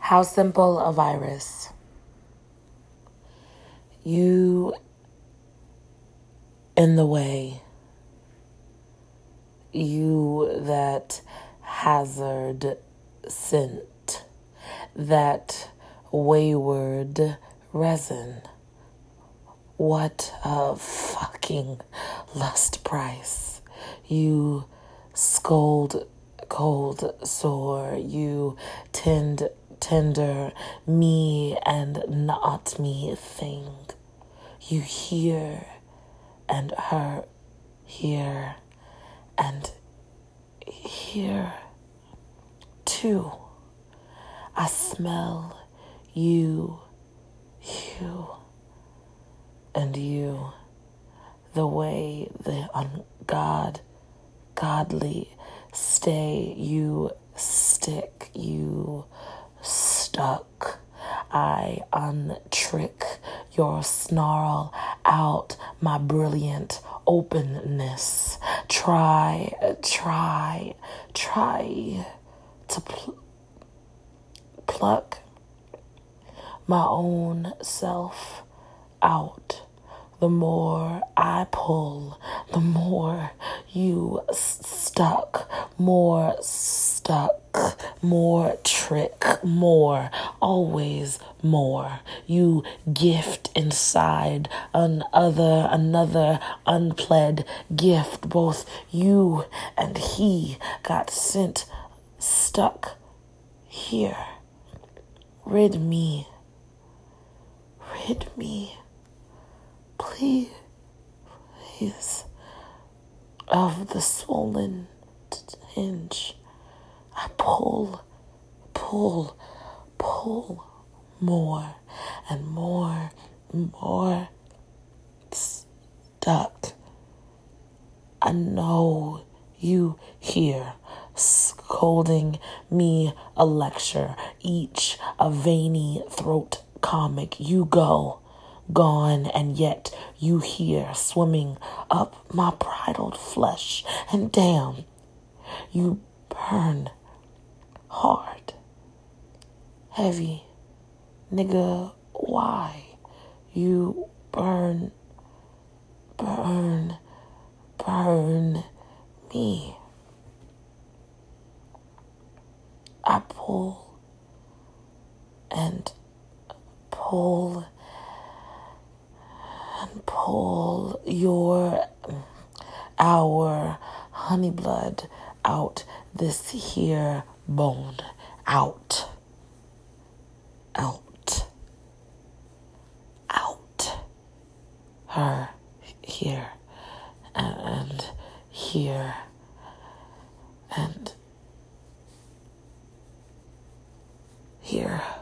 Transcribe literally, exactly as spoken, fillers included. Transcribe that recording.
How simple a virus. You in the way. You that hazard scent. That wayward resin. What a fucking lust price. You scold cold sore. You tend tender me and not me thing. You hear and her hear and here too. I smell you, you, and you, the way the ungod, godly stay, you stick, you stuck. I untrick your snarl out my brilliant openness. Try, try, try to pl- pluck my own self out. The more I pull, the more you s- stuck, more stuck, more trick, more, always more. You gift inside another, another unpled gift. Both you and he got sent stuck here. Rid me, rid me. Please, please, of the swollen hinge. I pull, pull, pull more and more, more stuck. I know you here, scolding me a lecture, each a veiny throat comic. You go. Gone, and yet you here swimming up my bridled flesh, and damn, you burn hard, heavy, nigga. Why you burn, burn, burn me? I pull and pull and pull your, our honey blood out this here bone. Out. Out. Out. Her here. And here. And here.